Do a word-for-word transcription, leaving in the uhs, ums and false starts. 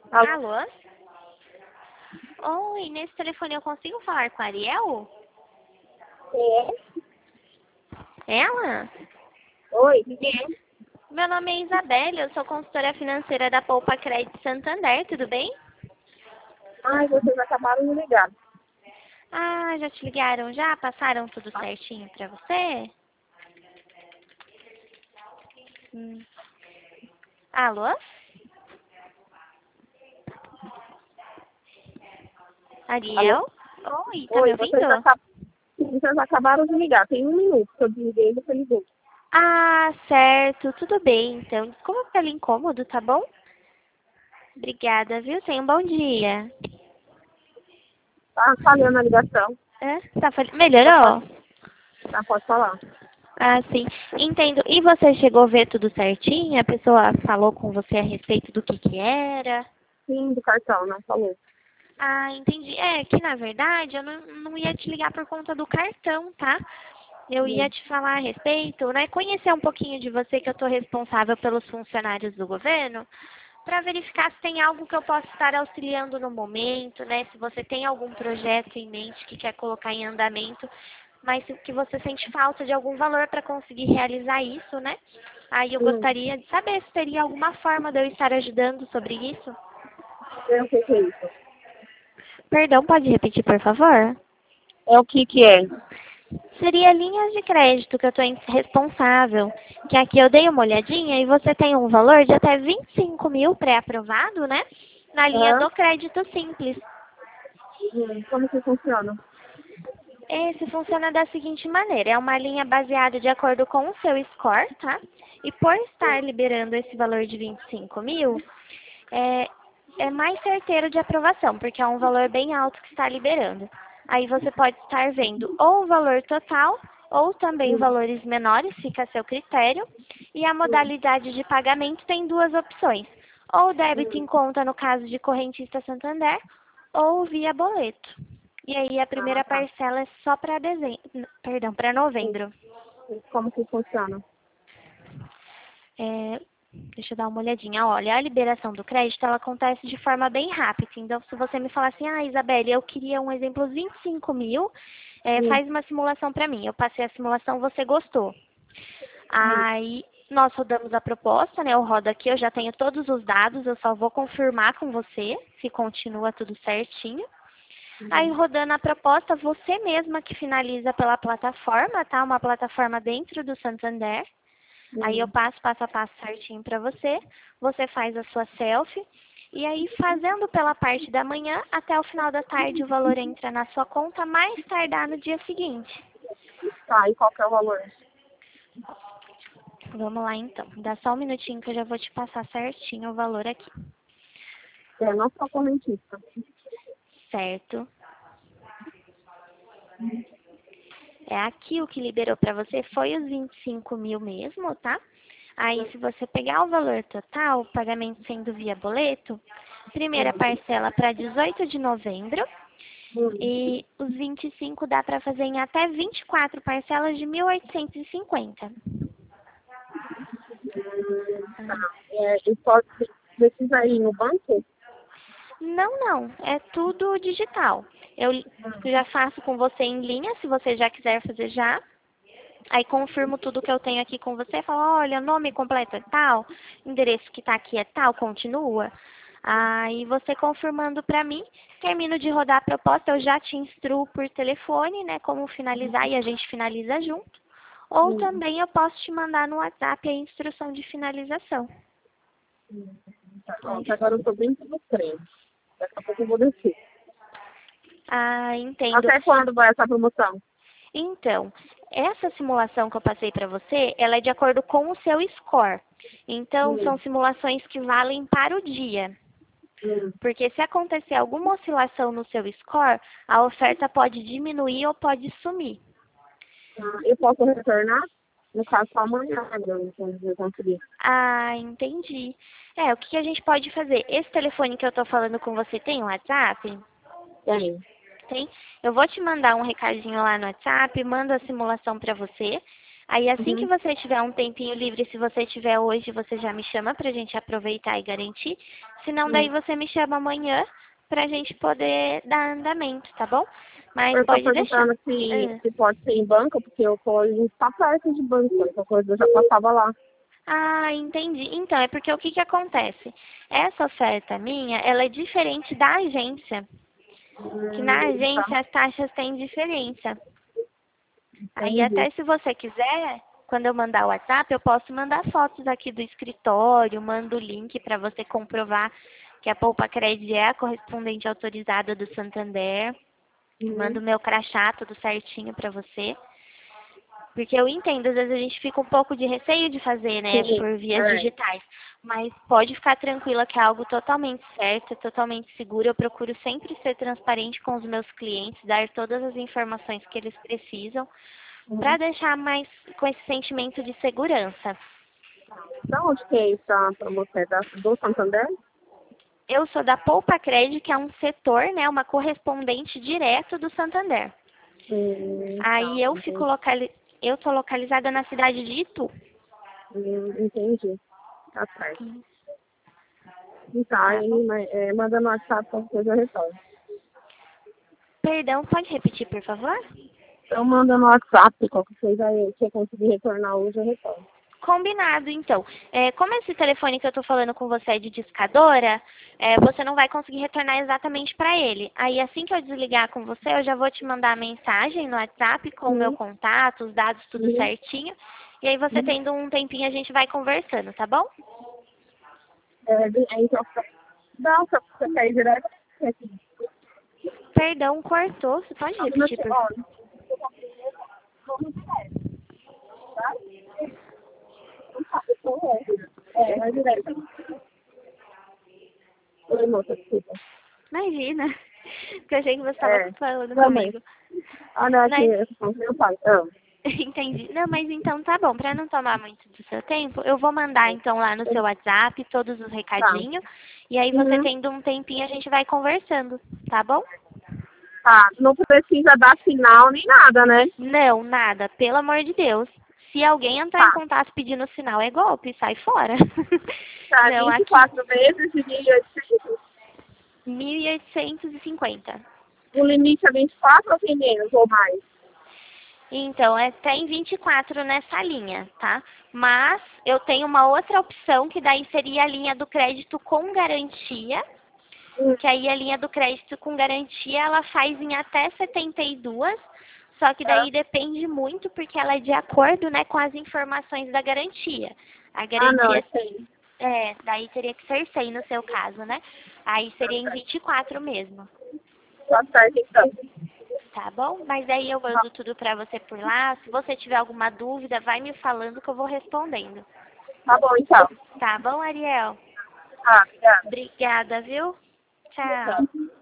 Alô? Alô? Oi, nesse telefone eu consigo falar com a Ariel? É. Ela? Oi, quem é? Meu nome é Isabelle, eu sou consultora financeira da Poupa Crédito Santander, tudo bem? Ai, vocês acabaram de ligar. Ah, já te ligaram já? Passaram tudo certinho pra você? Hum. Alô? Alô? Ariel? Oi, tá me Oi, ouvindo? vocês, acab... vocês acabaram de ligar. Tem um minuto que eu desliguei e você ligou. Ah, certo, tudo bem então. Desculpa pelo incômodo, tá bom? Obrigada, viu? Tenha um bom dia. Tá falhando a ligação. É? Tá fal... Tá, pode, Melhorou? tá, pode falar. Ah, sim. Entendo. E você chegou a ver tudo certinho? A pessoa falou com você a respeito do que que era? Sim, do cartão, não falou. Ah, entendi. É que, na verdade, eu não, não ia te ligar por conta do cartão, tá? Eu ia Sim. te falar a respeito, né? Conhecer um pouquinho de você, que eu estou responsável pelos funcionários do governo, para verificar se tem algo que eu possa estar auxiliando no momento, né? Se você tem algum projeto em mente que quer colocar em andamento, mas que você sente falta de algum valor para conseguir realizar isso, né? Aí eu Sim. gostaria de saber se teria alguma forma de eu estar ajudando sobre isso. É o que que é isso? Perdão, pode repetir, por favor? É o que que é? Seria linhas de crédito que eu estou responsável, que aqui eu dei uma olhadinha e você tem um valor de até vinte e cinco mil pré-aprovado, né? Na linha Hã? do crédito simples. Hum, como que funciona? Esse funciona da seguinte maneira, é uma linha baseada de acordo com o seu score, tá? E por estar liberando esse valor de vinte e cinco mil, é, é mais certeiro de aprovação, porque é um valor bem alto que está liberando. Aí você pode estar vendo ou o valor total, ou também Sim. valores menores, fica a seu critério. E a Sim. modalidade de pagamento tem duas opções, ou débito em Hum. conta no caso de correntista Santander, ou via boleto. E aí a Ah, primeira tá. parcela é só para dezembro, perdão, para Sim. novembro. Como que funciona? É, deixa eu dar uma olhadinha. Olha, a liberação do crédito, ela acontece de forma bem rápida. Então, se você me falar assim, ah, Isabelle, eu queria um exemplo vinte e cinco mil, é, Sim. faz uma simulação para mim. Eu passei a simulação, você gostou. Sim. Aí, nós rodamos a proposta, né? Eu rodo aqui, eu já tenho todos os dados, eu só vou confirmar com você se continua tudo certinho. Aí, Hum. rodando a proposta, você mesma que finaliza pela plataforma, tá? Uma plataforma dentro do Santander. Aí eu Hum. passo passo a passo certinho para você, você faz a sua selfie, e aí fazendo pela parte da manhã, até o final da tarde o valor entra na sua conta, mais tardar no dia seguinte. Tá, e qual que é o valor? Vamos lá então, dá só um minutinho que eu já vou te passar certinho o valor aqui, É, não sou correntista. certo? É aqui o que liberou para você foi os vinte e cinco mil mesmo, tá? Aí, se você pegar o valor total, o pagamento sendo via boleto, primeira Hum. parcela para dezoito de novembro, Hum. e os vinte e cinco dá para fazer em até vinte e quatro parcelas de mil oitocentos e cinquenta. Tá. É, e pode, precisa ir no banco? Não, não, é tudo digital. Eu já faço com você em linha, se você já quiser fazer já. Aí confirmo tudo que eu tenho aqui com você, falo, olha, nome completo é tal, endereço que está aqui é tal, continua. Aí você confirmando para mim, termino de rodar a proposta, eu já te instruo por telefone, né, como finalizar e a gente finaliza junto. Ou Hum. também eu posso te mandar no WhatsApp a instrução de finalização. Tá, ó, Aí, que agora eu tô dentro do trem. Daqui a pouco eu vou descer. ah, entendo. Até quando vai essa promoção? Então, essa simulação que eu passei para você, ela é de acordo com o seu score. Então, são Hum. simulações que valem para o dia. Hum. Porque se acontecer alguma oscilação no seu score, a oferta pode diminuir ou pode sumir. Tá, eu posso retornar? No caso, só amanhã, né, quando eu conseguir. Ah, entendi. É, o que a gente pode fazer? Esse telefone que eu tô falando com você tem um WhatsApp? Tem. Tem? Eu vou te mandar um recadinho lá no WhatsApp, mando a simulação para você. Aí assim que Uhum. você tiver um tempinho livre, se você tiver hoje, você já me chama pra gente aproveitar e garantir. Se não, daí Sim. você me chama amanhã pra gente poder dar andamento, tá bom? Mas Eu tô pode deixar. perguntando se, Ah. se pode ser em banco, porque eu tô ali tá perto de banco, essa coisa eu já passava lá. Ah, entendi. Então, é porque o que que acontece? Essa oferta minha, ela é diferente da agência. Que na Hum, tá, agência as taxas têm diferença. Aí entendi. até se você quiser, quando eu mandar o WhatsApp, eu posso mandar fotos aqui do escritório, mando o link para você comprovar que a Poupa Cred é a correspondente autorizada do Santander. Mando Uhum. o meu crachá tudo certinho para você. Porque eu entendo, às vezes a gente fica um pouco de receio de fazer, né, Sim, por vias é. digitais. Mas pode ficar tranquila que é algo totalmente certo, totalmente seguro. Eu procuro sempre ser transparente com os meus clientes, dar todas as informações que eles precisam, para Uhum. deixar mais com esse sentimento de segurança. Da onde que é isso pra, pra você? Da, do Santander? Eu sou da Poupa Cred, que é um setor, né, uma correspondente direto do Santander. Hum, tá, Aí eu fico entendi. locali... eu tô localizada na cidade de Itu. Hum, entendi. Tá certo. Tá, Tá bom? aí, mas, é, manda no WhatsApp qualquer coisa eu retorno. Perdão, pode repetir, por favor? Eu mando no WhatsApp qualquer coisa aí, se eu conseguir retornar hoje eu retorno. Combinado, então. É, como esse telefone que eu tô falando com você é de discadora, é, você não vai conseguir retornar exatamente para ele. Aí assim que eu desligar com você, eu já vou te mandar a mensagem no WhatsApp com o meu Uhum, contato, os dados tudo uhum, certinho. E aí você uhum. tendo um tempinho a gente vai conversando, tá bom? É, de- aí, então, não, se você quer ir direto aqui. Perdão, cortou. Você pode Só um repetir, minutinho, por ó, favor? vamos direto, tá? Não sabe como é. É, vai direto. Oi, moça, desculpa. Imagina. Porque eu achei que você estava É, falando também. comigo. Ah, não, aqui, Mas eu tô falando com meu pai. Ah, entendi. Não, mas então tá bom. Para não tomar muito do seu tempo, eu vou mandar então lá no seu WhatsApp todos os tá. recadinhos. E aí você Uhum. tendo um tempinho a gente vai conversando, tá bom? Tá, não precisa dar sinal nem nada, né? Não, nada. Pelo amor de Deus. Se alguém entrar em Tá. contato pedindo sinal, é golpe, sai fora. Tá, Não, vinte e aqui, quatro vezes de mil e oitocentos. mil e oitocentos e cinquenta. O limite é vinte e quatro ou tem menos ou mais? Então, é até em vinte e quatro nessa linha, tá? Mas eu tenho uma outra opção que daí seria a linha do crédito com garantia, Hum, que aí a linha do crédito com garantia ela faz em até setenta e duas, só que tá. daí depende muito porque ela é de acordo, né, com as informações da garantia. A Ah, não, é garantia cem. é, daí teria que ser cem no seu caso, né? Aí Tá seria em certo. vinte e quatro mesmo. Tá certo, então. Tá bom? Mas aí eu Tá, mando tudo pra você por lá. Se você tiver alguma dúvida, vai me falando que eu vou respondendo. tá bom, então. Tá bom, Ariel? Ah, obrigada. Obrigada, viu? Tchau. Tchau.